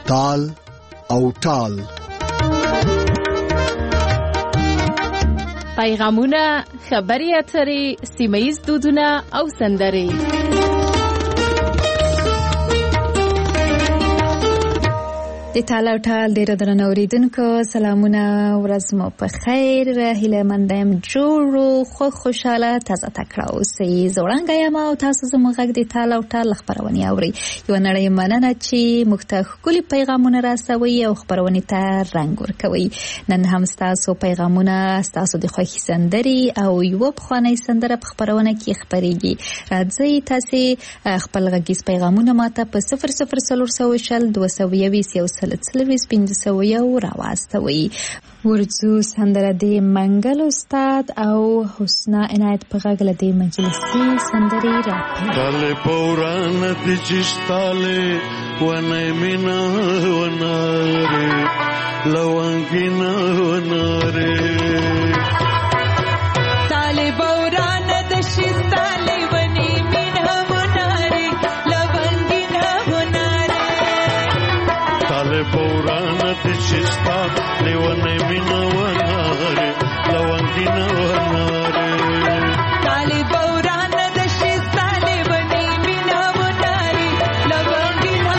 تال او ټال. پیغامونه، خبري اترې، سیمه‌ییز دودونه او سندرې. د تال او ټال ډېر درنه اوریدونکو سلامونه، ورځ مو په خیر. هیله مند یم جوړ خوشاله تازه تکړه اوسئ. زوړنګ یم او تاسو زموږ غږ د تال او ټال خپرونې اورئ. یوه نړۍ مننه چې موږ ته ښکلي پیغامونه راسوئ او خپرونې ته رنګ ورکوئ. نن هم ستاسو پیغامونه، ستاسو د خوښې سندرې او یوه پخوانۍ سندره په خپرونه کې خپرېږي. راځئ تاسې خپل غږیز پیغامونه ماته په 00420 راواستوئ. ورځو سندره د منګل استاد او حسنا عنایت په غږ له دې مجلسي سندرې راپي. تاله پوران د چشتاله ونه مینا وناره لوانګینا وناره تاله پوران د چشتاله ونه مینا وناره لوانګینا وناره تاله پوران د چشتاله ونه مینا وناره لوانګینا وناره تاله پوران د چشتاله ونه مینا وناره لوانګینا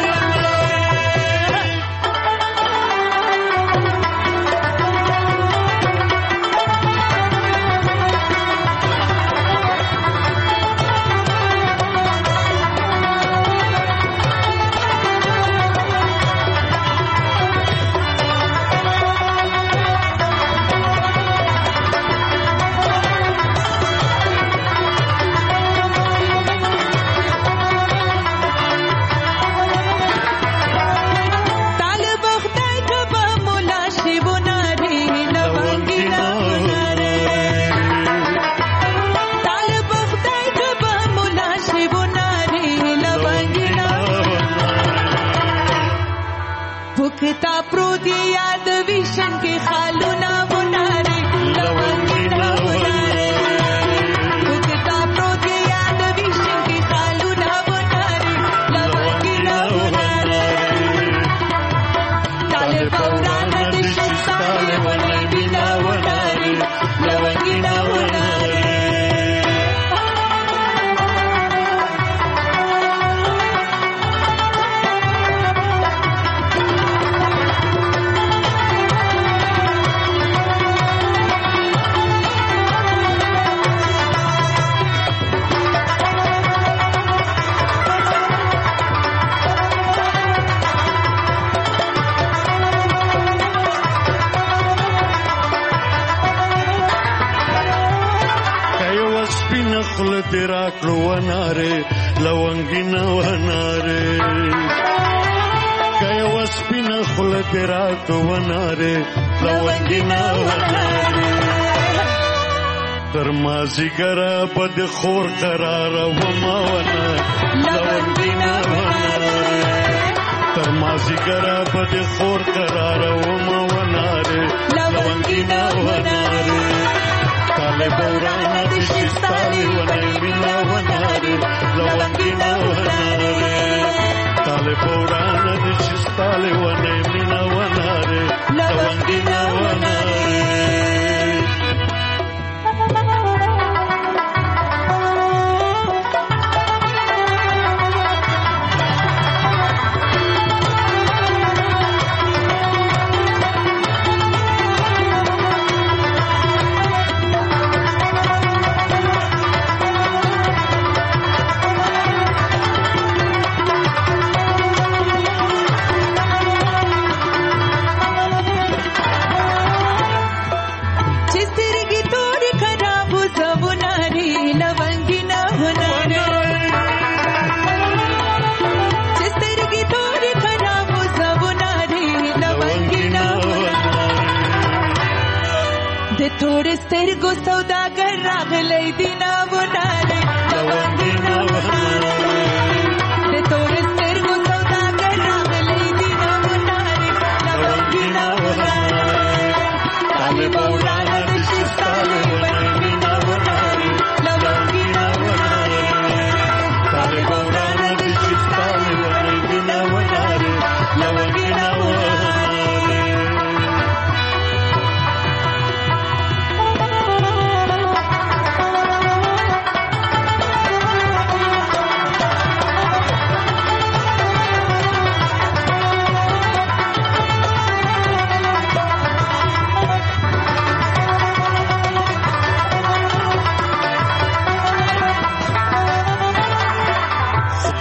भुखता प्रोती याद विशन के खालूना बुनारे लवंगीना बुनारे भुखता प्रोती याद विशन के खालूना बुनारे लवंगीना बुनारे ताले पौराना दिशा ताले वनगीना बुनारे लवंगीना बुनारे तेरा क्रोवनारे लवंगीना वनारे कय वस्पिना खुल तेरा क्रोवनारे लवंगीना वनारे तरमाजी गरा बद खोर करार वमावना लवंगीना वनारे तरमाजी गरा बद खोर करार वमावनारे लवंगीना वनारे ताले बौराना दिशिस्ताले wane mina wanare lawangina wanare ताले बौराना दिशिस्ताले wane mina wanare lawangina wanare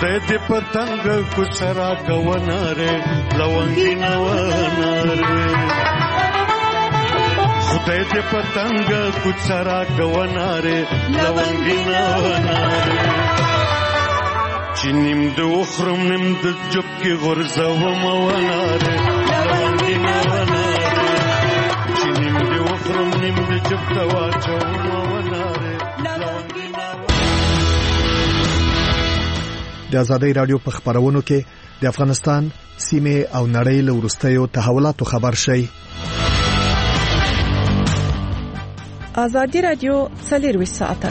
خدای دې پتنګ کوڅرا کووناره لونګینا وناره خدای دې پتنګ کوڅرا کووناره لونګینا وناره چې نیم د وخرم نیم د جب کې غرزوم وناره لونګینا وناره چې نیم د وخرم نیم د جب ته واچوم وناره لونګینا. د آزادۍ رادیو په خبرونو کې د افغانستان سیمه او نړۍ له وروستیو تحولاتو خبر شي. آزادۍ رادیو 24 ساعته.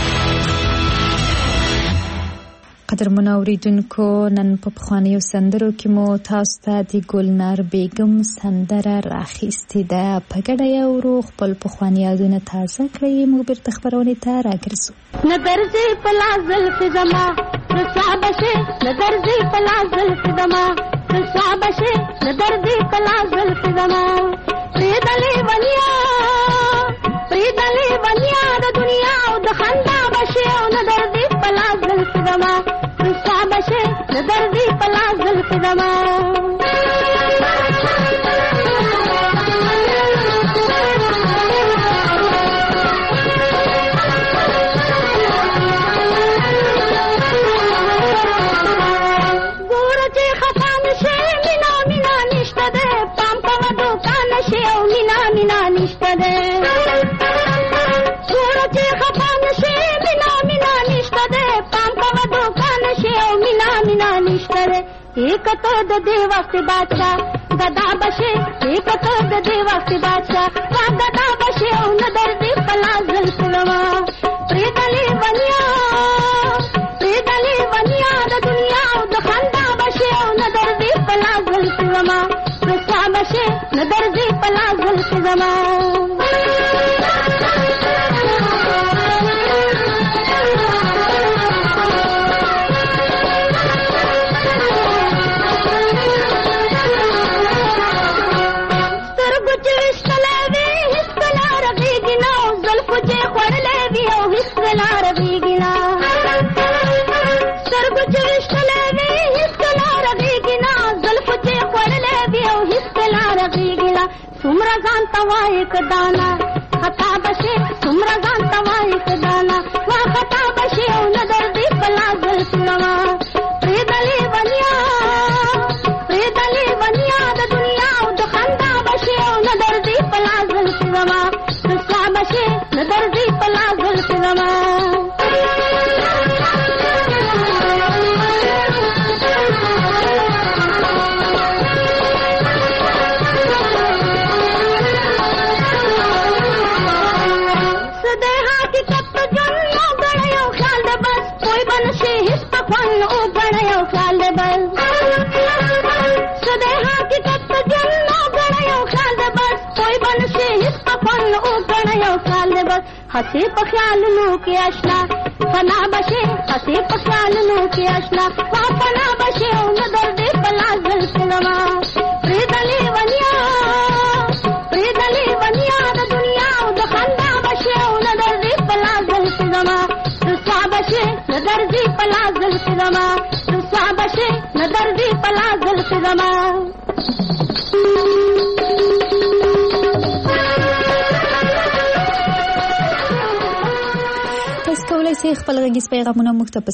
قدرمن اوریدونکو، نن په پخوانیو سندرو کې مو تاسو ته د ګلنار بیگم سندره راخیستې ده. په ګډه یو ورو خپل پخواني یادونه تازه کړئ. موږ بیرته خبرونه ته راګرځو. نه درځي په لاس زلفې زما رسوا بشې، نه درځي په لاس زلفې زما رسوا بشې، نه درځي په لاس زلفې زما پرېدلې ونیا د دنیا او د خندا بشې، او نه درځي په لاس زلفې زما رسوا بشې، نه درځي په لاس زلفې زما. एक तो द देवा से बादशाह गदा बशे, एक तो द देवा से बादशाह गदा बशे, न दर्दी पला जुल्फलवा प्रेदली बनिया द दुनिया द खंदा बशे, न दर्दी पला जुल्फलवा रसा बशे, न दर्दी पला जुल्फलवा. सुमरगान तवा एक दाना खता बशे, सुमरगान तवा एक दाना वा खता बशे, न दर्दी पला जुल्फलवा प्रेदली बनिया द दुनिया द खंदा बशे, न दर्दी पला जुल्फलवा रसा बशे, न दर्दी पला जुल्फलवा. हसे पख्याल नो के अशना फना बशे, हसे पख्याल नो के अशना वा फना बशे, न दर्दे पला जुल्फलवा प्रेदली बनिया द दुनिया द खंदा बशे, न दर्दे पला जुल्फलवा रसा बशे, न दर्दी पला जुल्फलवा रसा बशे, न दर्दी पला जुल्फलवा. کولای شئ خپل غږیز پیغامونه موږ ته په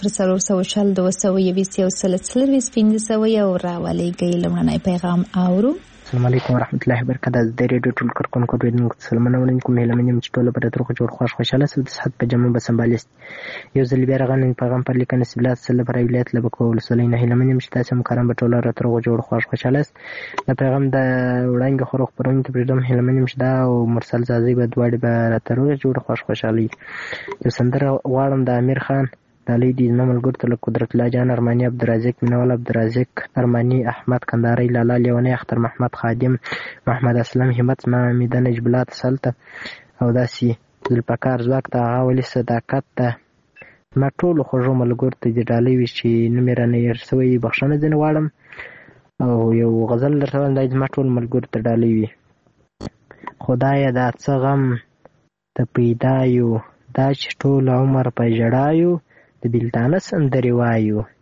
00402015 یو راولېږئ. لومړنی پیغام اورو. السلام علیکم ورحمت الله وبرکاته. د ریډیو ټول کارکونکو ډیرنګ سلامونه وړاندې هیله منم چې ټول په تر خو جوړ خوشاله سره د صحت په جمع به سمبالست. یو ځل بیا راغلی پیغام پر لیکنه سبلات سره پر ویلایت لبکول سولینه هیله منم چې تاسو مکرم په ټول را تر خو جوړ خوشاله است. د پیغام د وړاندې خو خبرونه ته پریدم هیله منم چې دا او مرسل زازی به دواړي به را تر جوړ خوشاله. یو سندره غواړم د امیر خان دالی دی نمل ګرته له قدرت الله جان ارمانی عبدالرزاق منول عبدالرزاق ارمانی احمد کنداری لالا لیونی اختر محمد خادم محمد اسلم همت محمد نجبلات سلطه او داسي ذوالفقار زواک ته اولی صداقت ته ما ټول خوږو ملګر ته دی ډالۍ وی چې نمبر نه ير سوی بخښنه دین واړم او یو غزل درته د ما ټول ملګر ته ډالۍ وی. خدای دا څه غم ته پیدا یو دا چې ټول عمر په جړایو د بلتانه سندري وایو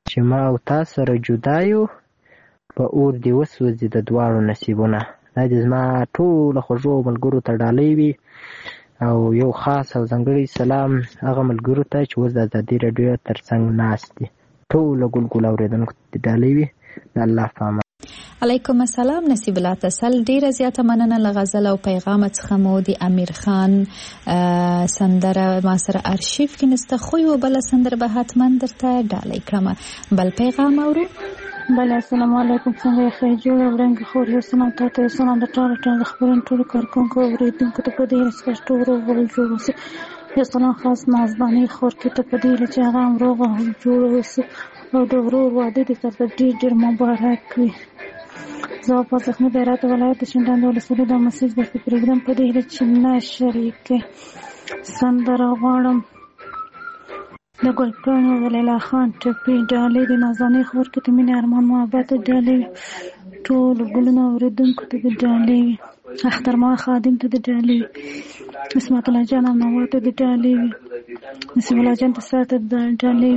چې ما او تا سره جدا یو په اور دې وسوځي د دواړو نصیبونه. دا دې زما ټوله خوږو ملګرو ته ډالۍ وي او یو خاص او ځانګړی سلام هغه ملګرو ته چې اوس د ازادي راډیو تر څنګ ناست دي. ټوله ګلګل اورېدونکو ته ډالۍ وي. د الله په امان. علیکم السلام. نصیب الله تسل ډیره زیاته مننه له غزل او پیغام څخه مو د امیر خان سندره ما سره ارشیف کې نسته خو یو بل سندره به حتما درته ډالۍ کړم. بل پیغام اورو. بله السلام علیکم. څنګه یې ښه جوړ ورنګ خور یو سلام تاسو سلام د ټول خبرن ټول کارکونکو اوریدونکو ته په دې سپشتو روغ جوړ اوسئ. یو سلام خاص مازبانی خور کې ته په دې چې هغه روغ جوړ اوسئ او د ورور واده دې تر ډېر مبارک وي. زه په زخمي دایرات ولایت شینډان ولسوالۍ د مسیج د پروګرام په دې چې نه شریک سندره غواړم د ګلپاڼو ولیلا خان ټپي ډالۍ د نازنې خور کې ته مینه ارمان محبت ډالۍ ټول ګلونه اوریدونکو ته ډالۍ اختر ما خادم ته ډالۍ اسمت الله جان او نوات ته ډالۍ نصیب الله جان ته ساته ډالۍ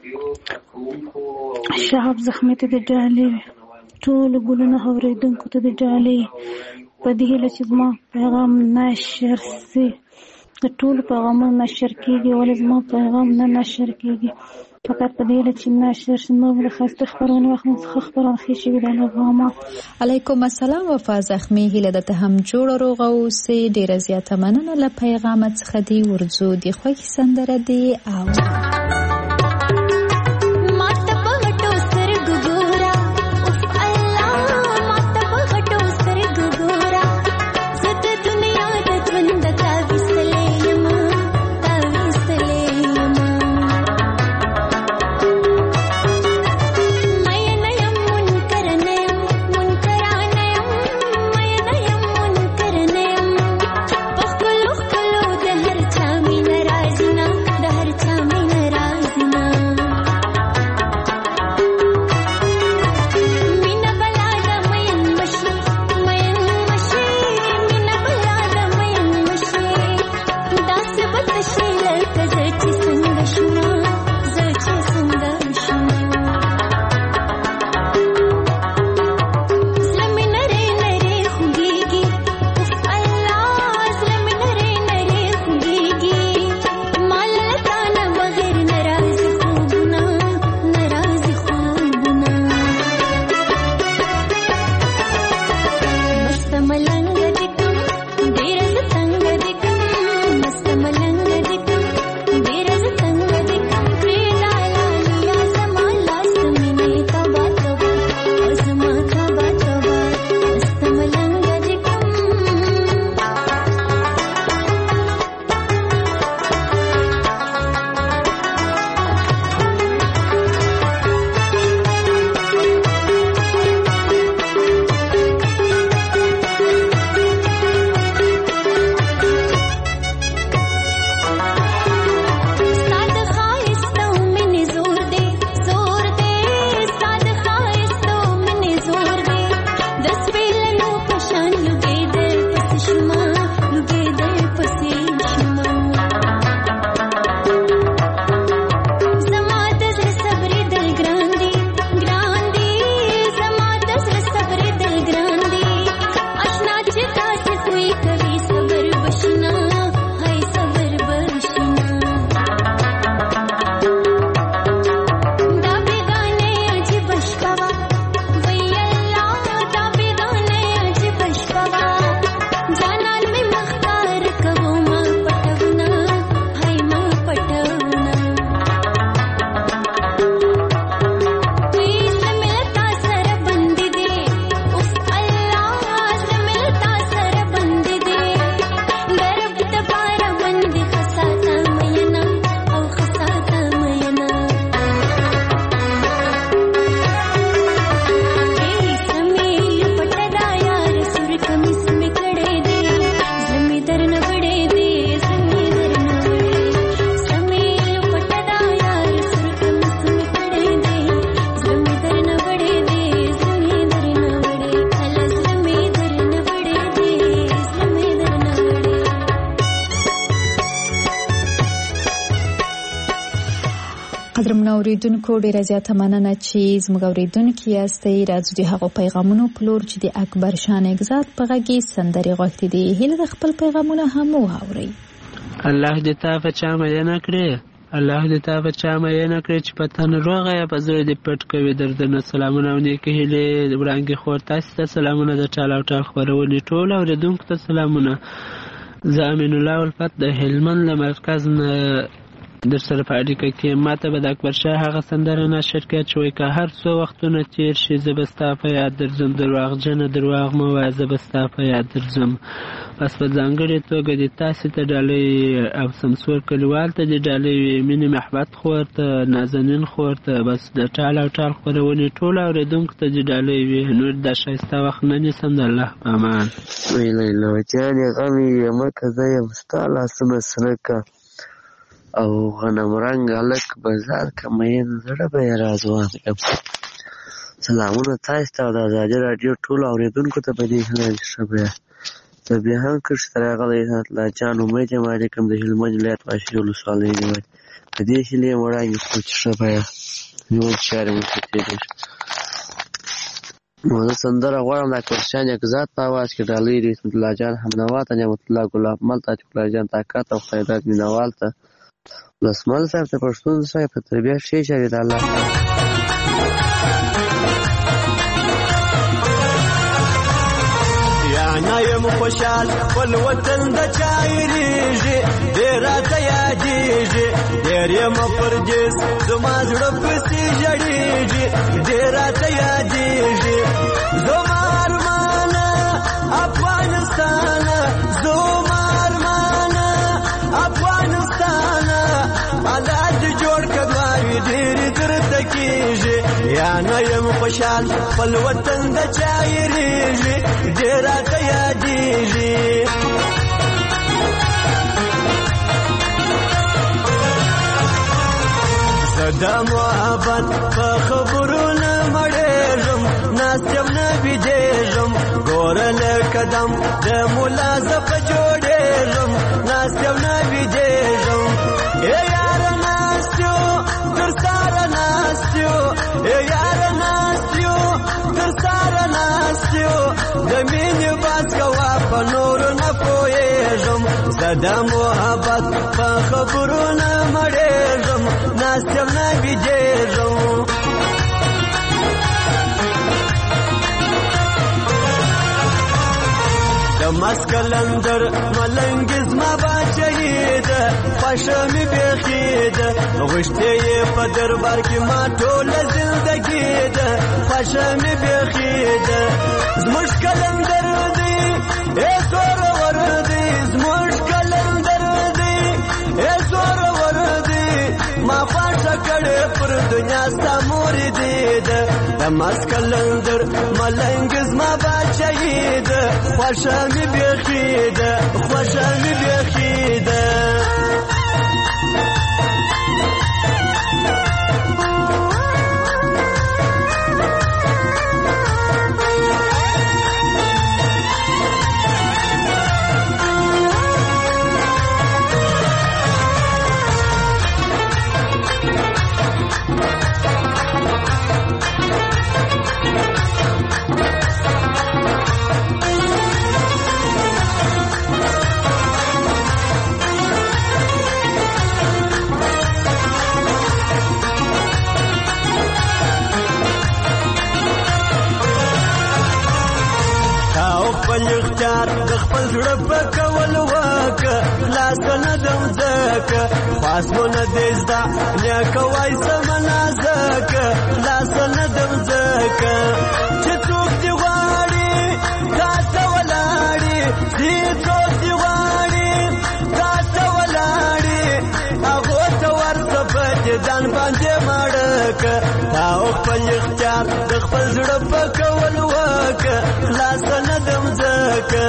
شهاب زخمي ته ډالۍ ټول ګلونه اوریدونکو ته ډالۍ په دې هیله چې زما پیغام نشر سي. د ټول پیغامونه نشر کیږي ولې زما پیغام نه نشر کیږي فقط په دې هیله چې نشر شي. نو له خسته خبرونه وخت څخه خبرونه ښه شي د الله. علیکم السلام. وفا زخمي هیله د ته هم جوړ روغ اوسې ډیره زیاته مننه له پیغام څخه دی ورځو دی خوښ سندره دی او د هر چا مینه درنو اوریدونکو ډیره زیاته مننه چې زموږ اوریدونکي یاستئ. راځو د هغو پیغامونو په لور چې د اکبر شاه نګزاد په غږ کې سندرې غوښتې دي. هیله د خپل پیغامونه هم واورئ. الله دې تا په چا مینه کړې، الله دې تا په چا مینه کړې چې په تن روغه یا په زړه دې پټ کوي دردونه. سلامونه او نیکې هیلې وړانګې خور تاسې ته سلامونه د ټال او ټال خپرونې ټول اورېدونکو ته سلامونه. زه امین الله الفت د هلمند له مرکز نه در سره په اړیکه کې. ماته به د اکبر شاه هغه سندره نشر کړه چې وایي که هر څو وختونه تېر شي زه به ستا په یاد درځم، درواغجنه درواغ مه وایه زه به ستا په یاد درځم. بس په ځانګړې توګه د تاسې ته ډالۍ او سمسور کلیوال ته د ډالۍ وي، مینې محبت خور ته، نازنین خور ته، بس د ټال او ټال خپرونې ټولو اورېدونکو ته د ډالۍ وي. نور دا ښایسته وخت نه نیسم. د الله په امان. لیلا جانې غم یې مکه زه یم ستا لاسونه سره که او غنم رنګ هلک بازار که مین زړه به یې رازوان یم. سلامونه تاسې ته او د ازادي راډیو ټولو اورېدونکو ته په دې هیله ښه به زه بیا هم کښې سره راغلی عزت الله جان امید یم علیکم د هلمند ولایت واشي ولسوالۍ نیولې په دې هیلې یم وړاندې کړو چې ښه به نیول چارې مو ښه تېرېږي. نو زه سندره غواړم د اکبر شاه نګزاد په اواز کې ډالۍ د عصمت الله جان حمنوا ته، نعمت الله ګلاب مل ته، عتیق الله جان طاقت او خیرات مینوال ته، ولسمل صاحب ته، پښتون صاحب په تربیه ښې چارې د الله نه یم خوشحال خپل وطن د چا هېرېږي، ډېر راته یادېږي، ډېر یم پردیس زما زړه پسې ژړېږي، ډېر راته یادېږي زما ارمانه افغانستانه، زما ارمانه افغانستانه، الله دې جوړ کړه دعاوې ډېرې درته کېږي. یا نه یم خوشحال خپل وطن د چا هېرېږي، ډېر راته یادېږي زه د محبت په خبرو نه مړېږم، ناست یم نه بېدېږم، ګوره له قدم د ملا زه په جوړېږم، ناست یم نه بېدېږم ای یاره ناست یو تر ساره ناست یو، ای یاره ناست یو تر ساره ناست یو، د مینې باز کوه په نورو نه پوهېږم، زه د محبت په خبرو نه مړېږم، ناست یم نه بېدېږم د مسکلندر ملنګ زما باچهی ده، خوښه مې بیخي ده، غوښتې یې په دربار کې ما ټوله زندګي ده، خوښه مې بیخي ده زموږ کلندر دی ای زورور دی، زموږ کلندر دی ای زورور دی، ما خوښه کړې پر دنیا ستا مور دی ده، د مسکلندر ملنګ زما باچهی ده، خوښه مې بیخي ده، خوښه مې بیخي ده اختیار د خپل زړه په کول وکه، خلاص نه دم ځکه خاص مو نه دی زده نیکه وای سمنا ځکه، خلاص نه دم ځکه چې څوک دې غواړي تا ته ولاړي، چې څوک دې غواړي تا ته ولاړي، هغو ته ورته په دې ځان باندې مړکه، تا خپل اختیار د خپل زړه په کول وکه، خلاص نه دم ځکه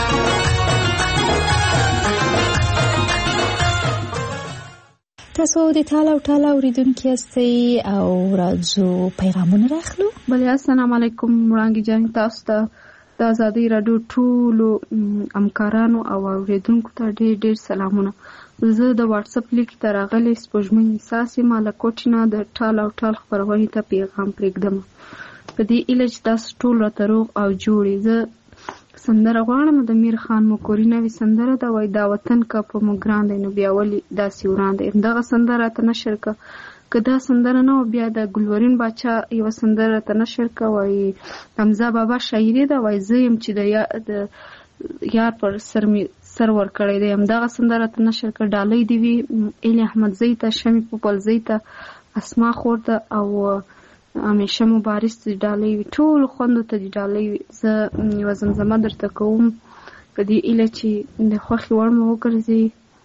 تاسو د ټال او ټال اوریدونکي یاستئ او راځو پیغامونه راخلو. بله السلام علیکم وړانګې جان، تاسو ته د ازادۍ راډیو ټولو همکارانو او اوریدونکو ته ډېر ډېر سلامونه. زه د واتس اپ لیک ته راغلی سپوږمۍ احساس یم له کوټې نه د ټال او ټال خپرونې ته پیغام پرېږدم په دې هیله چې تاسو ټول راته روغ او جوړ یې. زه سندره غواړم د میر خان مکوري نوې سندره ده، وایي دا وطن که په موږ ګران دی نو بیا ولې داسې وران دی. همدغه سندره راته نشر که دا سندره نه و بیا د ګلورین باچا یوه سندره راته نشر که، وایي حمزه بابا شاعري ده، وایي زه یم چې د یار پر سر می سر ورکړی دی. همدغه سندره ته نشر که. ډالۍ دې وي ایلی احمدزۍ ته، شمې پوپلزۍ ته، اسما خور ته او همیشه مبارز ته ډالۍ وي، ټولو خوندو ته دې ډالۍ وي. زه یوه زمزمه درته کوم په دې هیله چې د خوښې وړ مو وګرځي.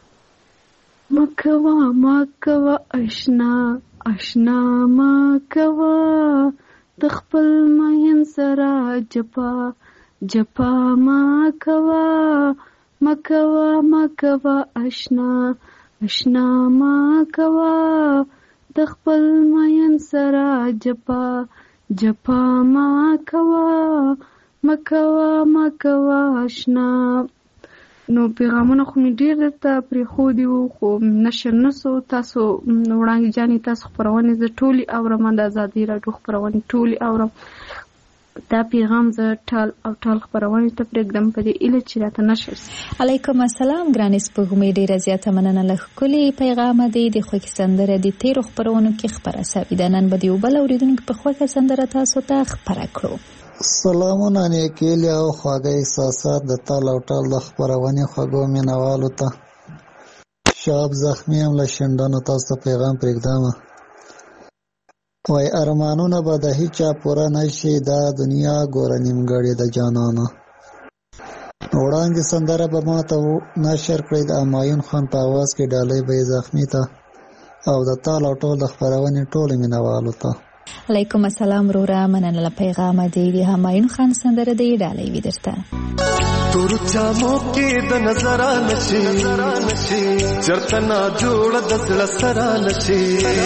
مکوه مکوه اشنا اشنا مکوه د خپل مین سره جپا جپا مکوه مکوه مکوه اشنا اشنا مکوه د خپل مین سره جپا جپا مکوه مکوه مکوه اشنا. نو پیغامونه خو مې ډېر درته پرېښودي وو خو نشر نه سو. تاسو وړانګې جانې تاسو خپرونې زه ټولې اورم، د ازادۍ راډیو خپرونې ټولې اورم. دا پیغام زه ټال او ټال خپرونې ته پرېږدم په دې هیله چې راته نشر سي. علیکم السلام ګرانې سپوږمۍ، ډېره زیاته مننه له ښکلي پیغامه دی. د خوښې سندره د تېرو خپرونو کې خپره سوې ده. نن به د یو بل اورېدونکي په خوښه سندره تاسو ته خپره کړو. سلامونه نیکیلي او خواږه احساسات د تال او ټال د خپرونې خوږو مینوالو ته. شاب زخمي هم له شنډانو تاسو ته پیغام پرېږدم. وای ارمانونه به د هیچا پوره نشي، دا دنیا ګوره نیمګړې د جانانه. وړاندې سندره به ما ته نشر کړئ د همایون خان په اواز کې. ډالۍ به یې زخمي ته او د تال او ټال د خپرونې ټولو مینوالو ته. علیکم السلام وروره، مننه له پیغامه دی. د همایون خان سندره دی، ډالۍ وي درته. تور جامو کې د نظر نشي چرته نا جوړ د زړه سره نشي.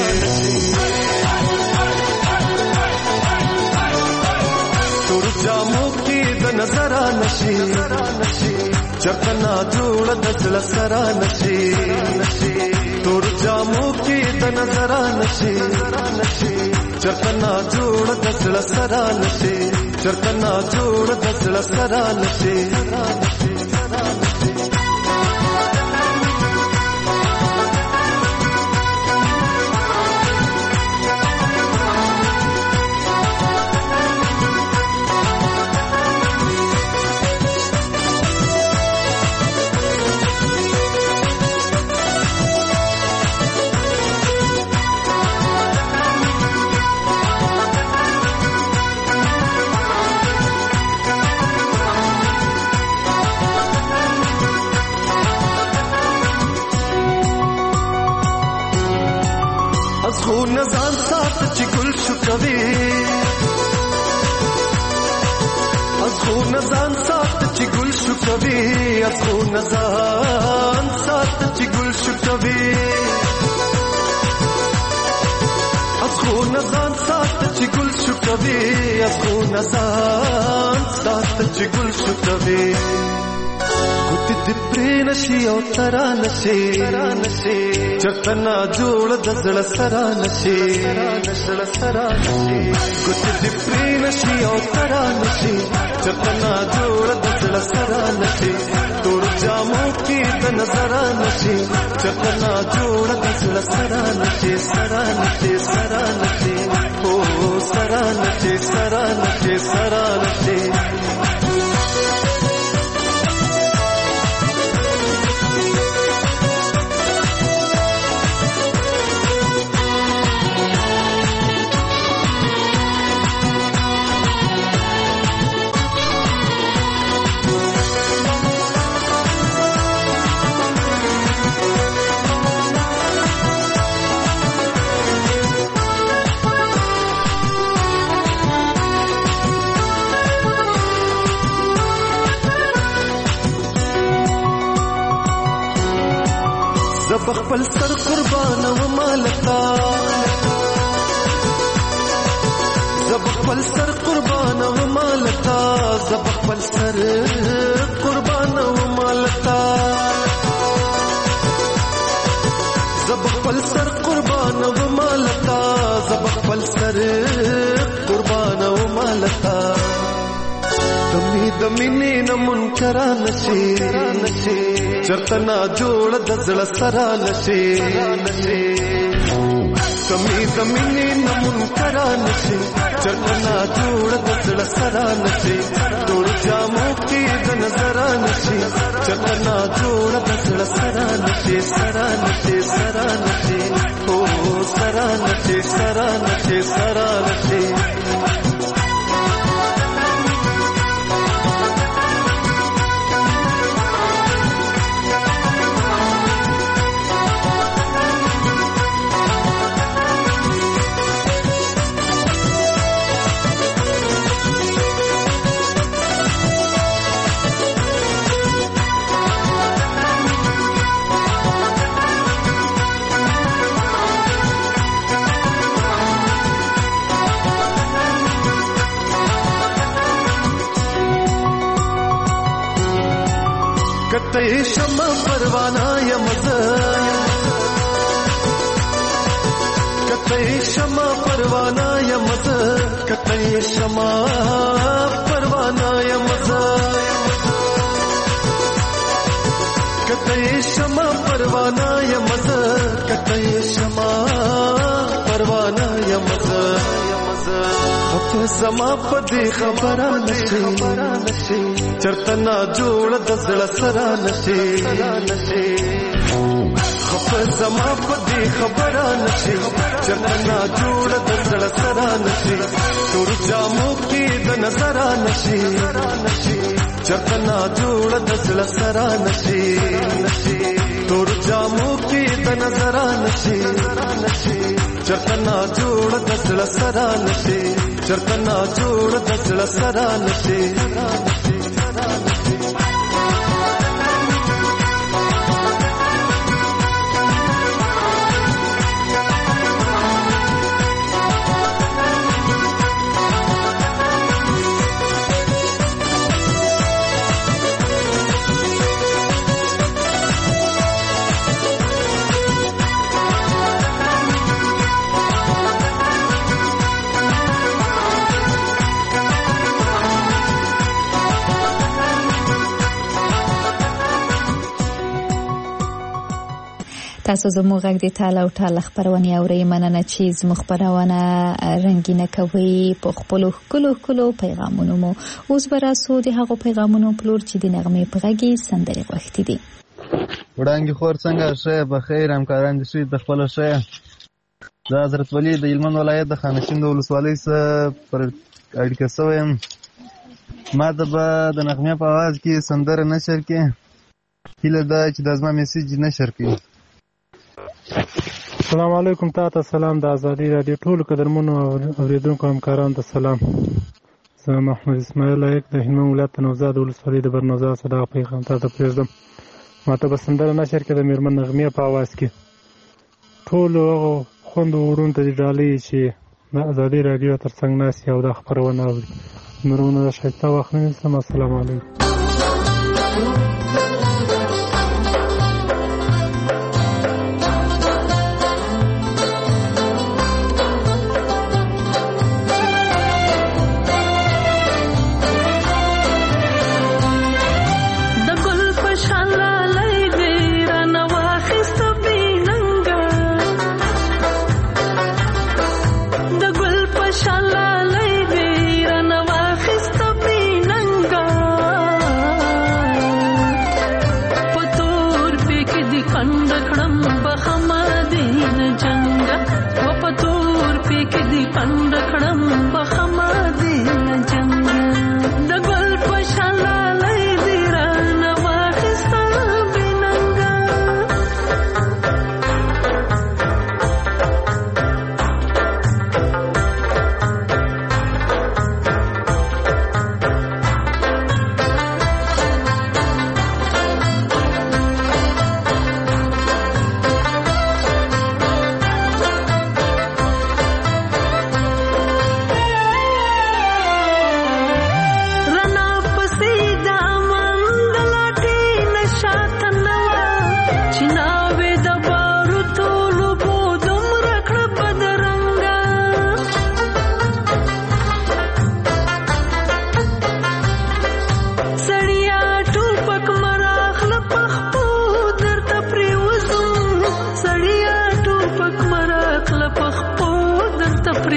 تور جامو کې د نظر نشي چرته نا جوړ د زړه سره نشي. تور جامو کې د نظر نشي چرته نا جوړ د زړه سره نشي. چرته نا جوړ د زړه سره نشي. خو نزان سات چې ګل شو کوي، از خو نزان سات چې ګل شو کوي، از خو نزان سات چې ګل شو کوي، از خو نزان سات چې ګل شو کوي، از خو نزان سات چې ګل شو کوي. ګوتې دې پرې نشي او ترا نشي چرته نا جوړ د زړه سره نشي. ګوتې دې پرې نشي او ترا نشي چرته نا جوړ د زړه سره نشي. تور جامو کې د نظر نشي چرته نا جوړ د زړه سره نشي. سره نشي سره نشي او سره نشي سره نشي سره نشي. خپل سر قربان و مالتا، زب خپل سر قربان و مالتا، زب خپل سر قربان و مالتا. مینې نه منکره نشي چرته نا جوړ د زړه سره نشي کمی د مینې نه منکره نشي چرته نا جوړ د زړه سره نشي ټول جامو کې د نظر نشي چرته نا جوړ د زړه سره نشي سره نشي سره نشي او سره نشي سره نشي سره نشي کته شمع پروانه یمزه کته شمع پروانه یمزه کته شمع پروانه یمزه کته شمع پروانه یمزه کته شمع پروانه یمزه په زما په دې خبره نشي چرته نا جوړ د زړه سره نشي په زما په دې خبره نشي چرته نا جوړ د زړه سره نشي تور جامو کې د نظر نشي چرته نا جوړ د زړه سره نشي تور جامو کې د نظر نشي چرته نا جوړ د زړه سره نشي چرته نا جوړ د زړه سره نشي تاسو زموږ غږ د ټال او ټال خبرونه اورئ. مننه چې زموږ خبرونه رنگینه کوي په خپل ښکلو پیغامونو مو. اوس به راسو د هغو پیغامونو په لور چې د نغمې په غږ کې سندرې غوښتي دي. وړانګې خور څنګه ښه بخیر همکاران دې ښه د خپل ښه د حضرت ولی د هلمند ولایت د خانشین د ولسوالۍ سره پر اړیکه شوی یم. ما ته به د نغمې په اواز کې سندره نشر کړي. هیله ده چې دا زما میسیج نشر کړي. السلام علیکم. تاسو سلام د ازادي رادیو ټول قدرمنو اوریدونکو همکارانو ته سلام. زه محمد اسماعیل لایق د هلمند ولایت نوزاد ولسوالۍ د برنوزاد صدا پیغام ته پرېږدم. ماته به سندره نشر کړي د میرمن نغمې په اواز کې. ټول هغو خوندو ورونو ته دې ډالۍ چې د ازادي رادیو تر څنګ ناست او دا خپرونه اوري. مرونه د ښایسته وخت نه نیسم. السلام علیکم.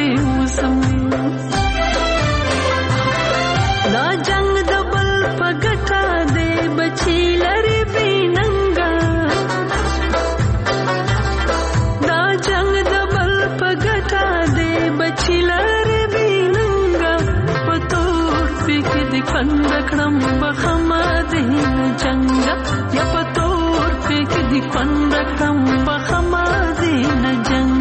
دې وسم دا جنگ د بل په ګټه دې بچی لري بیننګا دا جنگ د بل په ګټه دې بچی لري بیننګا په تور پکې دې کند کړم بخما دې جنگ یا په تور پکې دې کند کړم بخما دې جنگ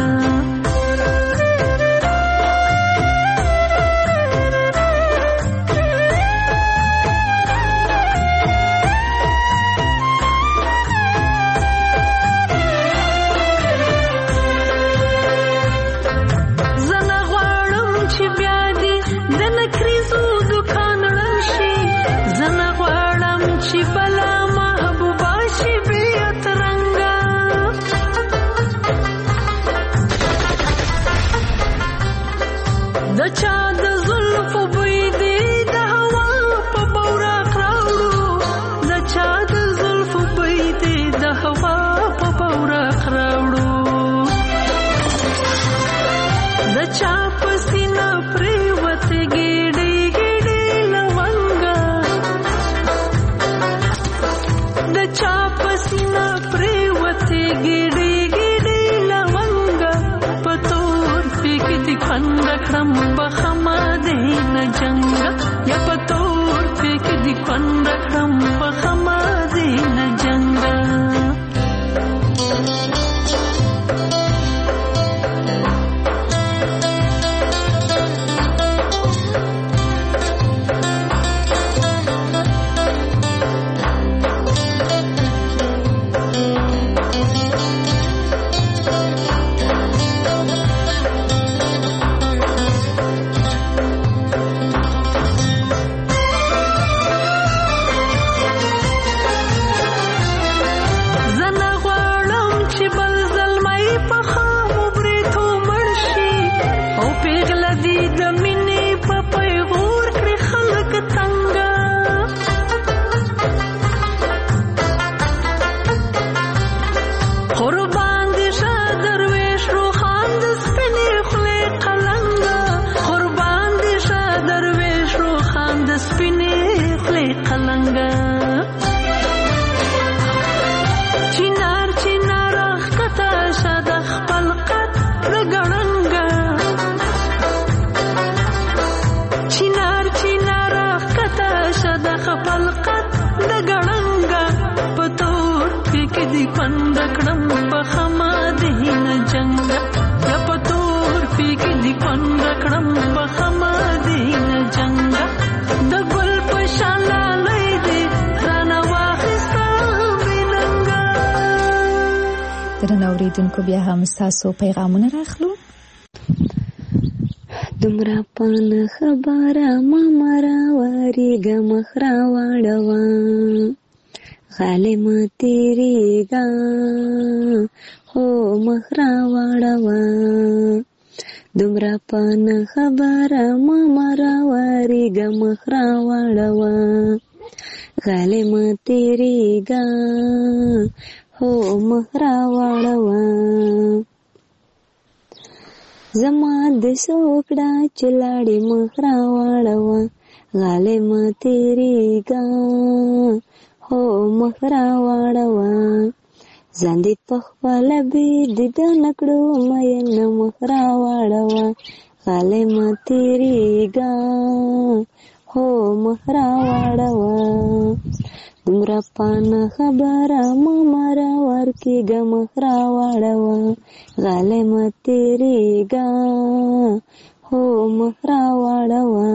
اوریدونکو بیا هم ستاسو پیغامونه راخلو. دومره پانه خبره ماما راوریږه مخ راواړوه غالمه تیریږه هو مخ راواړوه دومره پانه خبره ماما راوریږه مخ راواړوه غالمه تیریږه هو مخ راواړوه زما د سوکړه چې لاړې مخ راواړوه غالمه تیریږه هو مخ راواړوه ځان دې پخپله بېدیدنه کړو مینه مخ راواړوه غالمه تیریږه هو مخ راواړوه دومره پانه خبره ماما راورکېږه مخ راواړوه غالمه تیریږه هو مخ راواړوه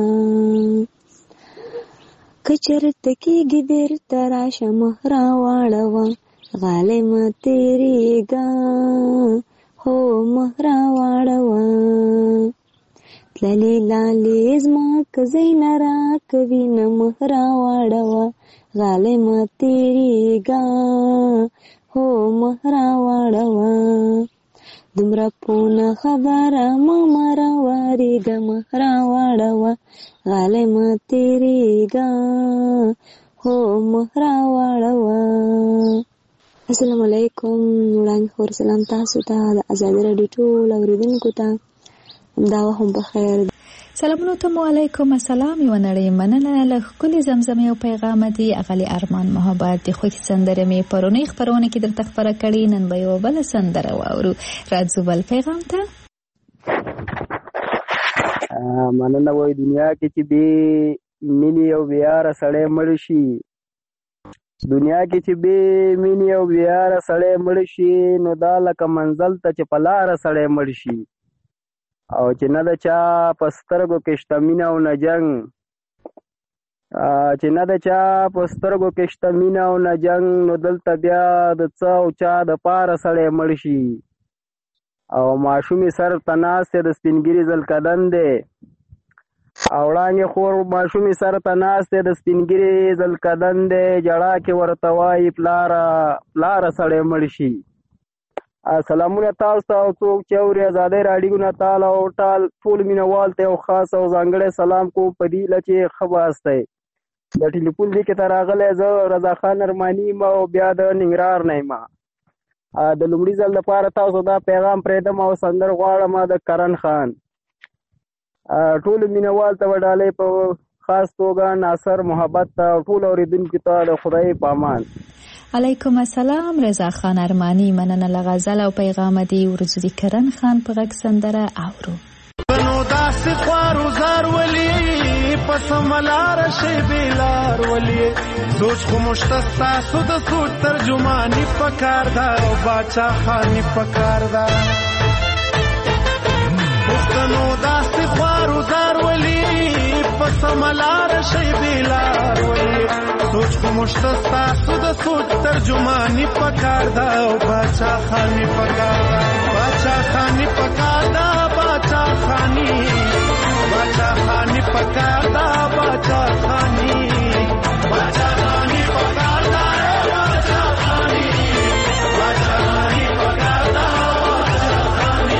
که چېرته کېږي بېرته راشه مخ راواړوه غالمه تیریږه هو مخ راواړوه تللې لالې زما که ځای نه راکوي نه مخ راواړوه غالمه تیریږه هو مخ راواړوه دومره پونه خبره ماما راواریږه مخ راواړوه غالمه تیریږه هو مخ راواړوه. السلام علیکم. وړاندې خور سلام تاسو ته د ازادي راډیو ټول اوریدونکو ته. دا هم بخیر. سلامونه ته علیکم السلام. یو نړۍ مننه له ښکلې زمزمې او پیغام دی اغلی ارمان محبت د خوښ سندره می پرونی خبرونه کې درته خبره کړې. نن به یو بل سندره واورو. راځو بل پیغام ته. مننه. وای دنیا کې چې به مینې او بیاره سړی مړ شي، دنیا کې چې به مینې او بیاره سړی مړ شي، نو دا لکه منزل ته چې په لاره سړی مړ شي. او چې نه د چا په سترګو کې شته مینه او نه جنګ، چې نه د چا په سترګو کې شته مینه او نه جنګ، نو دلته بیا د څه او چا د پاره سړی مړ شي. او ماشومې سر ته ناست د سپینګیري زلکدن دی، او وړانګې خور ماشومې سر ته ناست د سپینګیري زلکدن دی، جړا کې ورته وایي پلاره سړی مړ شي. سلامونه تاسو ته او څوک چې اوري ازادۍ راډیو نه تال او ټال ټول مینوال ته یو خاص او ځانګړی سلام کوم په دې له چې ښه باست دی. د ټلیفون لیک ته راغلی زه رضا خان ارماني یم او بیا د ننګرهار نه یم. د لومړي ځل لپاره تاسو دا پیغام پرېږدم او سندر غواړم د کرن خان. ټولو مینوال ته وډالۍ په خاص توګه ناصر محبت ته او ټول اورېدونکو ته د خدای په امان. علیکم السلام. رضا خان ارمانی مننه له غزل او پیغام دی. ورځو د کرن خان په غږ سندره اورو. نو داسې خوارو زار ولي پس ملار شي بیلار ولي سوچ خو مشته ستاسو د سوچ ترجمانی پکار دا او باچا خانی پکار دا. نو داسې خوارو زار ولي پس ملار شي بیلار ولي سوچ خو مشته ستاسو د سوچ ترجمانی پکار دا او باچا خانی پکار دا. باچا خانی پکار دا، باچا خانی، باچا خانی پکار دا، باچا خانی، باچا خانی پکار دا، باچا خانی، باچا خانی پکار دا، باچا خانی.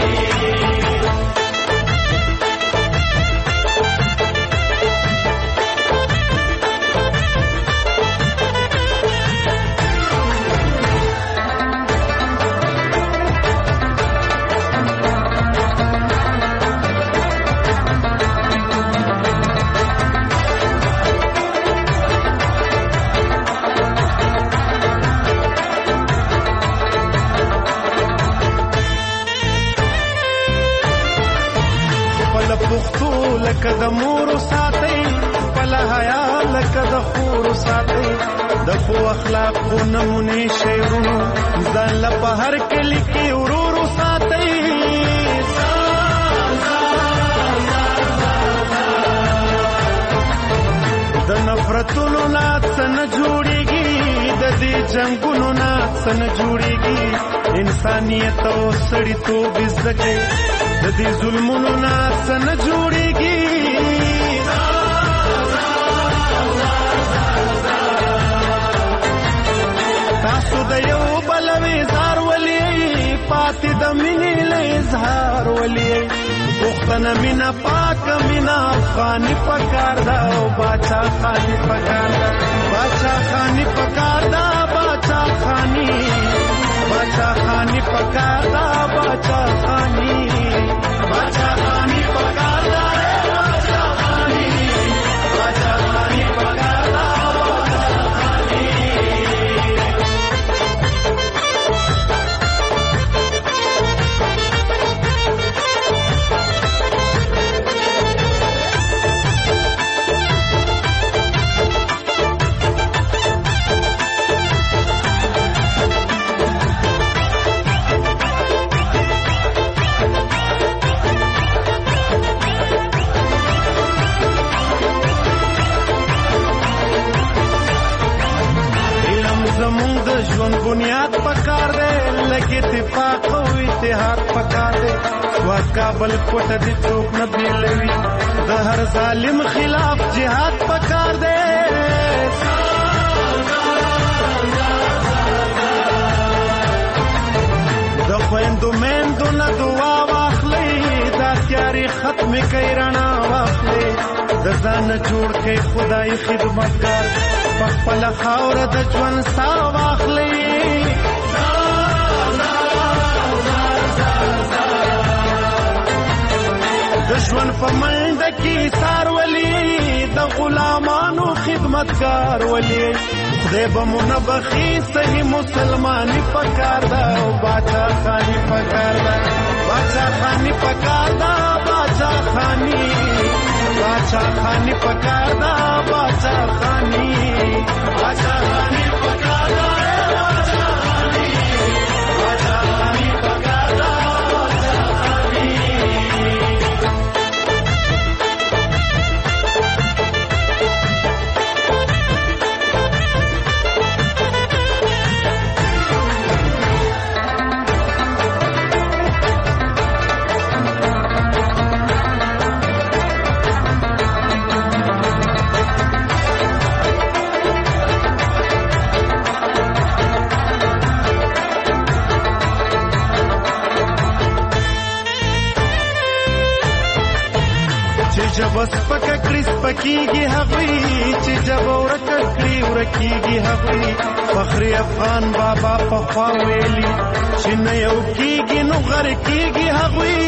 لکه د مورو ساتي خپل حیا، لکه د خورو ساتي د خو اخلاق خو نمونه شعرونو ځان له په هر کلی کې ورورو ساتي. د نفرتونو نه څه نه جوړېږي، د دې جنګونو نه څه نه جوړېږي، انسانیت او سړیتوب زده کوي، د دې ظلمونو نه څه نه جوړېږي. تاسو د یو بل وزار ولي پاتې د مینې له اظهار ولي پښتنه مینا پاک مینا افغاني پکار دا او باچا خاني پکار دا. باچا خاني پکار دا، باچا خاني، باچا خاني پکار دا، باچا خاني، باچا خاني پکار دا، باچا خاني، باچا خاني پکار دا، باچا خاني. ژوند بنیاد پکار دی، لګي اتفاق او اتحاد پکار دی. وا کابل کوټه دي څوک نه بیلوي، د هر ظالم خلاف جهاد پکار دی. د خويندو میندو نه دعا واخلي، دا تیاری ختم کوي رڼا واخلي، د ځان جوړ کوي خدای خدمتګار، په خپل خاور د ژوند ساه واخلي. د ژوند په منډه کې سار ولي د غلامانو خدمتګار ولي خدای به مو نه بخي صحیح مسلماني پکار ده او باچا خاني پکار ده باچا خاني پکار ده باچا خاني پکار ده باچا خاني پکار ده جب سپکه کړي سپکېږي هغوی چې جب ورکه کړي ورکېږي هغوی فخري افغان بابا پخوا ویلي چې نه یو کېږي نو غر کېږي هغوی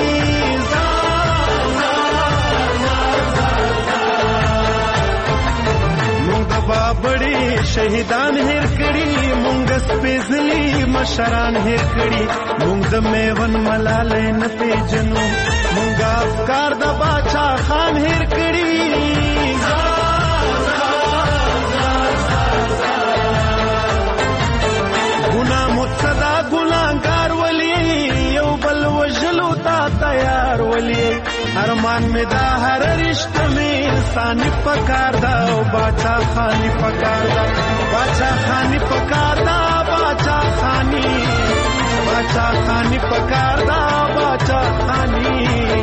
مونږ د بابړي شهیدان هېر کړي مونږ سپېڅلي مشران هېر کړي مونږ د میوند ملالۍ نه پېژنو مونږ افکار د باچا خان هېر کړي ګناه مقتدا ګناهګار ولي یو بل وژلو ته تیار ولي ارمان مې دا هر رشته مې انساني پکار ده او باچا خاني پکار ده باچا خاني پکار ده باچا خاني پکار ده باچا خاني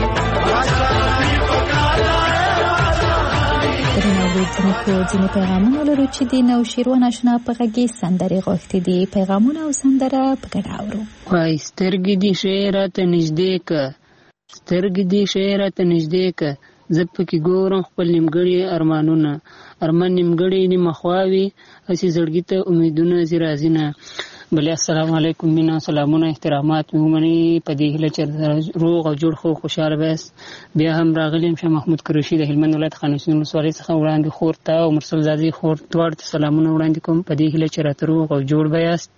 درناوریدونکو ځینې پیغامونه لرو چې د نوشیروان اشنا په غږ سندرې غوښتې دي پیغامونه او سندره په ګډه اورو وای سترګې دې ښې راته نږدې که سترګې دې ښې راته نږدې که زه پکې ګورم خپل نیمګړي ارمانونه ارمان نیمګړي نیمه خواوي هسې زړګي ته امیدونه ځي راځي نه بلې السلام علیکم مینا سلامونه احترامات مې ومني په دې هیله چې روغ او جوړ خو خوشحاله بیاست بیا هم راغلی یم شاه محمود قریشي د هلمند ولایت خانشین ولسوالۍ څخه وړاندې خور ته او مرسل زادې خور دواړو ته سلامونه وړاندې کوم په دې هیله چې راته روغ او جوړ بیاست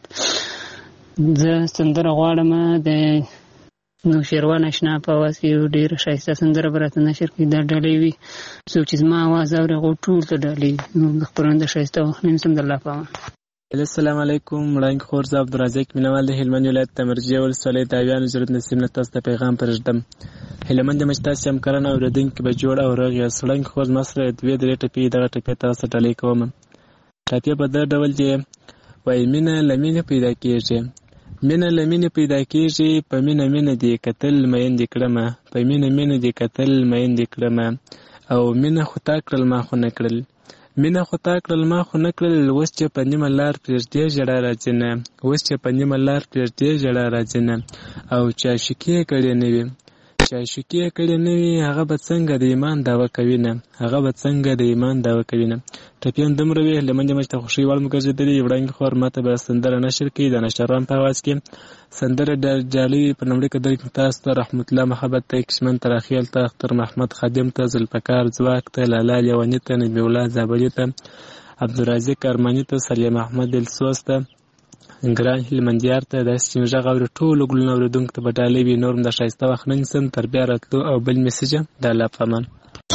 زه سندره غواړم د نوشیروان اشنا په اواز کې یو ډېره ښایسته سندره به راته نشر کړي دا ډالۍ وي څوک چې زما اواز اوري هغو ټول ته ډالۍ وي د خپرونې د ښایسته وخت نه سم د الله په امان السلام علیکم وړاندې خور زه عبدالرزاق مینوال د هلمند ولایت د مرجې ولسوالۍ د اویانو ضرورت نصیب نه تاسو ته پیغام پرېږدم هلمند یم چې تاسې همکاران او اورېدونکي به جوړ او روغ یاست وړاندې خور زما سره دوې درې ټپې دغه ټپې تاسو ته ډالۍ کوم ټپې په دا ډول دی وایي مینه له مینې پیدا کېږي مینه له مینې پیدا کېږي په مینه مینه دې کتل میندې کړمه په مینه مینه دې کتل میندې کړمه او مینه خو تا کړل ما خو نه کړل مینه خو تا کړل ما خو نه کړل اوس چې په نیمه لار پرېږدې ژړا راځي نه اوس چې په نیمه لار پرېږدې ژړا راځي نه او چې عاشقي یې کړې نه وي چې عاشقي یې کړې نه وي هغه به څنګه د ایمان دعوه کوي نه هغه به څنګه د ایمان دعوه کوي نه ټپیان دومره وي هلمند یم چې ته خوښۍ وړ مو ګرځېدلي وړاندې خور ماته به سندره نشر کوي د نشران په اواز کې سندره ډالۍ په لومړي قدر کې تاسو ته رحمت الله محبت ته کشمن تراخیل ته اختر محمد خادم ته ذوالفقار ځواک ته لالا لیوني ته نبي الله زابلي ته عبدالرازق ارماني ته سلیم احمد دلسوز ته ګران هلمندیار ته داسې چې غږ اوري ټولو ګلونه اورېدونکو ته به ډالۍ وي نور هم د ښایسته وخت نه نیسم تر بیا راتلو او بل میسج د الله په امان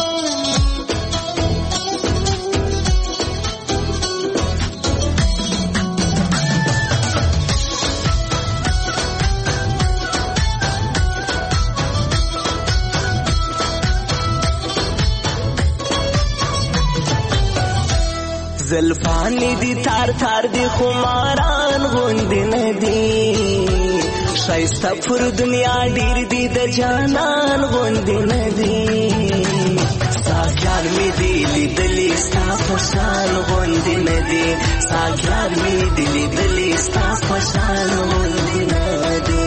زلفانی دی تار تار دی خماران غوند ندی شایسته پر دنیا ډیر دی د جانان غوند ندی ساګار می دی لیدلی ستا خوشال غوند ندی ساګار می دی لیدلی ستا خوشال غوند ندی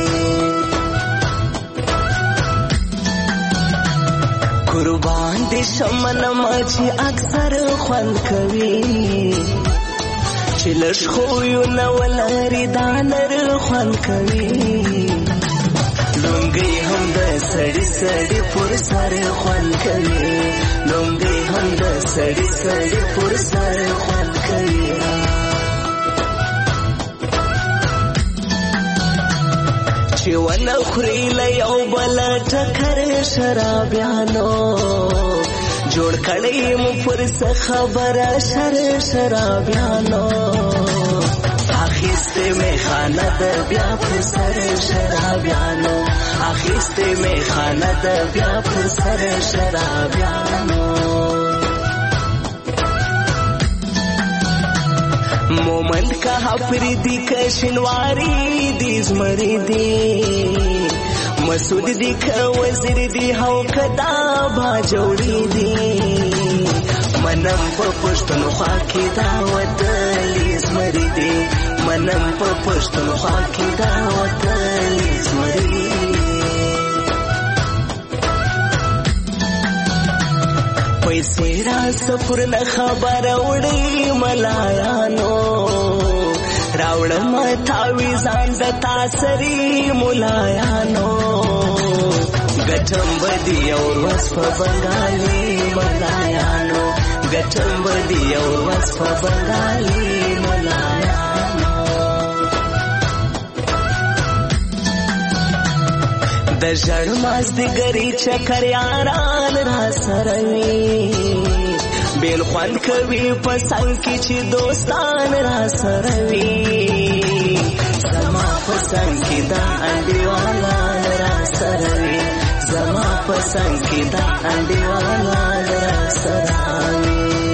قربان دې شمن مچ اکثر خوند کوي چې لږ خو یو نه ولري دا نر خوند کوي لونګي هم د سړی سړی پر سر خوند کوي لونګي هم د سړی سړی پر سر خوند کوي چې ونه خوري له یو بل ټکر شرابیانو جوړ کړی مو پر څه خبره شرابیانو اخیسته می خانه د بیا پر سر شرابیانو اخیسته می خانه د بیا پر سر شرابیانو مومند کا حفری دی کشنواری دی زمری دی مسعود دی که وزیر دی هو کدا با جوړی دی منم په پښتونخوا کې دا وطن زمری دی منم په پښتونخوا کې دا وطن زمری پیسې را سفر نه خبر وړي ملایانو راوړم تاوی ځان د تاسري ملایانو ګټم بدی اور وس په بنگالي ملایانو ګټم بدی اور وس په بنگالي ملایانو د ژړ ماز د ګری چکر یاران را سره وي بیل خوان کوي په څنګ کې چې دوستان را سره وي زما په څنګ کې دا انډیوالان را سره وي زما په څنګ کې دا انډیوالان را سره وي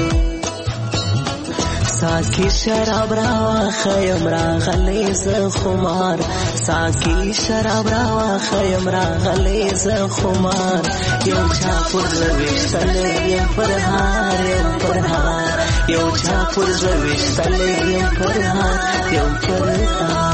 ساکی شراب راوا خیم راغلی ز خمار ساکی شراب راوا خیم راغلی ز خمار یو چا پر زویشتل یم پرهار یم پرهار یو چا پر زویشتل یم پرهار یم پرهار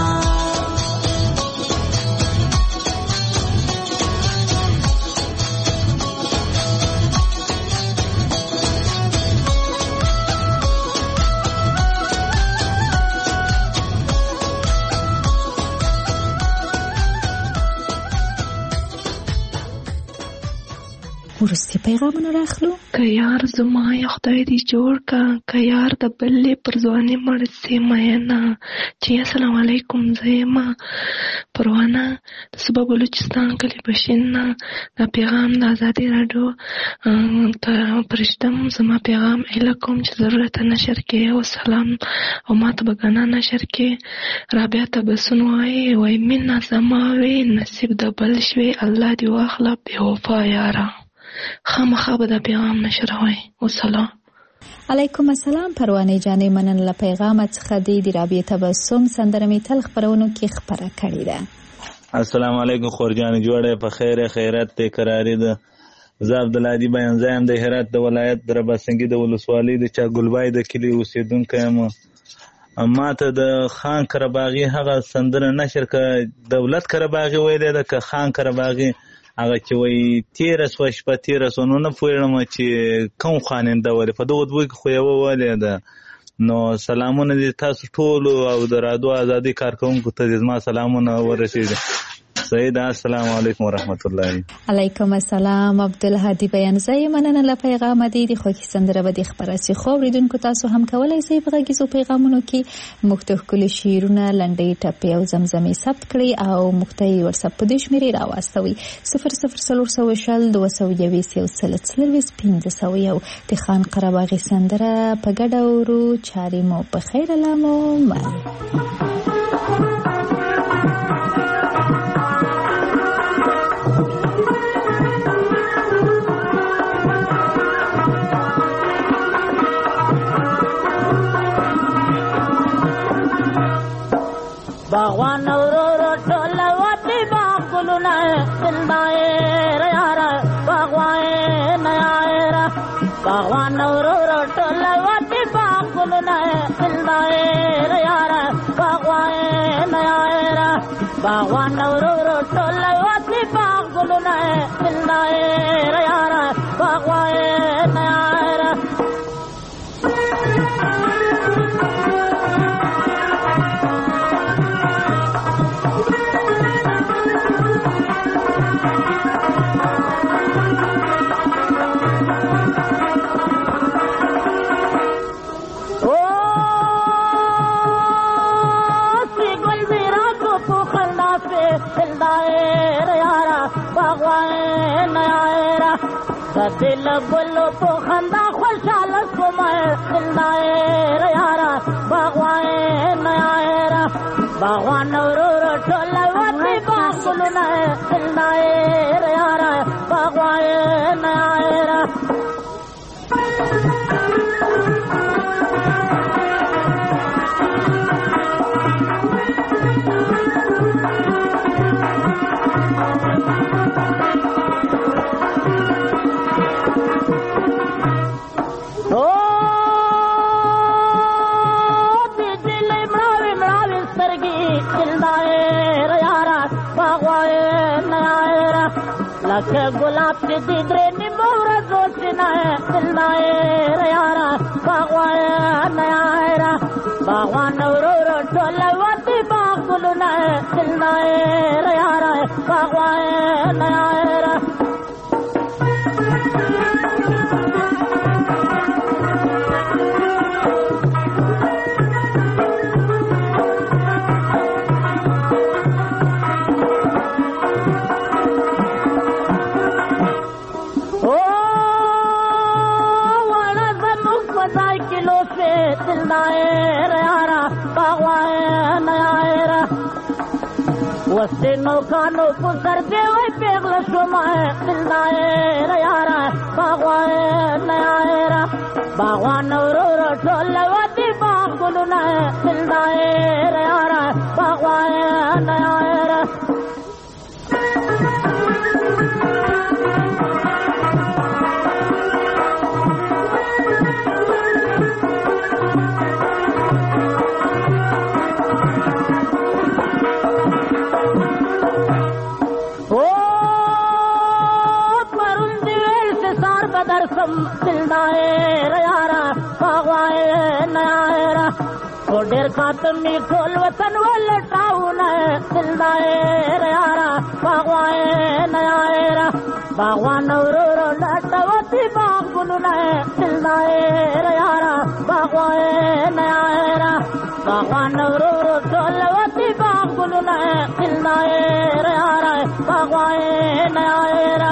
ورستی پیغامونه راخلو که یار زما یا خدای دی جوړ کا که یار د بلې پر ځواني مړ سي مینا چې السلام علیکم زما پروانه د صوبه بلوچستان کلی بشین دا پیغام د ازادي رادیو ته پرشتم زما پیغام الکم چې ضرورت نشر کې او سلام او ماته بګانا نشر کې رابعه ته بسن وای مینا زما وی نصیب د بل شوي الله دی واخلا به وفا یارا خامخا به د پیغام نشروي او سلام علیکم السلام پروانه جانې منن له پیغام څخه د رابعه تبسم سندره می تل خبرونو کې خبره کړې ده السلام علیکم خورجان جوړه په خیر خیرت ته قراری ده زه عبدالهادي بیان زایم د هرات د ولایت د رباسنګي د ولسوالۍ د چا ګلبای د کلی اوسیدونکی یم ما ته د خان کرباغي هغه سندره نشر ک دولت کرباغي ویلې ده که خان کرباغي هغه چې وای 13 شپه 13 نو نه پوهېږم چې کوم خاننده ولې په دغه دوی خو یو ولې ده نو سلامونه دي تاسو ټول او د رادیو ازادي کارکونکو ته زما سلامونه ورسېږي سید السلام علیکم ورحمت الله علیکم السلام عبدالهادي بیان زای مننه له پیغام دی د خوښي سندره به د خبره سي خو ریدونکو تاسو هم کولای شئ په غږیزو پیغامونو کې مختلف کلی شیرونه لنډي ټپي او زمزمي ثبت کړئ او مختلف واتساپ په دې شمیرې راوستوي 004015 د خان قرباغي سندره په ګډه ورو چاري مو په خیر لامو مل باغوان ورو ټول وتی باغ ګلونه زندای یارا باغوان یارا باغوان ورو ټول وتی باغ ګلونه زندای یارا باغوان یارا باغوان ورو ټول وتی باغ ګلونه زندای یارا باغوان یارا د دل ګلو په خندا خوشاله شوم زنده یاره باغوان یاره باغوان ورور ټول وتی باغونه زنده یاره باغوان یاره لکه ګلاب چې د درې نیمو ورځو سینه زنده یاره باغوان یاره باغوان ورور ټول وتی باغونه زنده یاره باغوان یاره وسینو کانو پسر دی وای پیغله شوما زنده یاره باغوان یاره باغوان ورور ټول وتی باغونه زنده یاره باغوان یاره زنده یاره باغوان یاره او ډېر کاتم می ټول وطن ولټاونه زنده یاره باغوان یاره باغوان ورور لټوتی باغونه زنده یاره باغوان یاره باغوان ورور ټول وتی باغونه زنده یاره باغوان یاره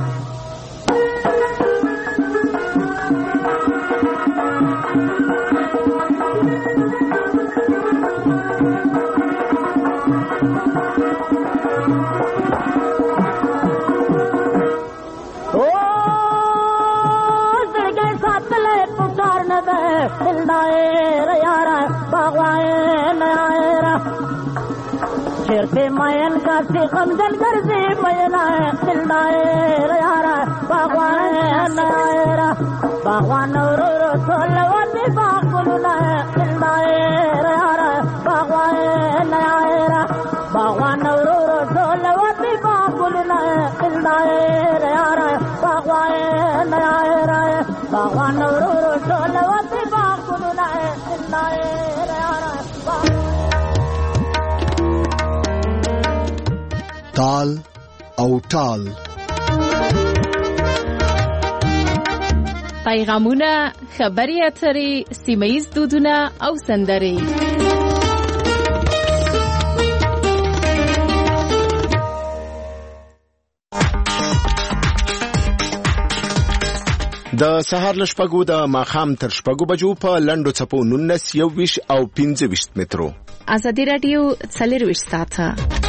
چرتے مین کا غمزن گردی مینا زنده یاره باغوان یاره باغوان ورور ټول وتی باغونه زنده یاره باغوان یاره باغوان ورور ټول وتی باغونه زنده یاره باغوان یاره باغوان ورور ټول وتی باغونه زنده یاره تال او ټال پیغامونه، خبري اترې، سیمه‌ییز دودونه او سندرې. د سهار له شپږو د ماښام تر شپږو بجو په لنډو څپو 19 21 او 25 مترو. ازادي راډیو 24 ساعته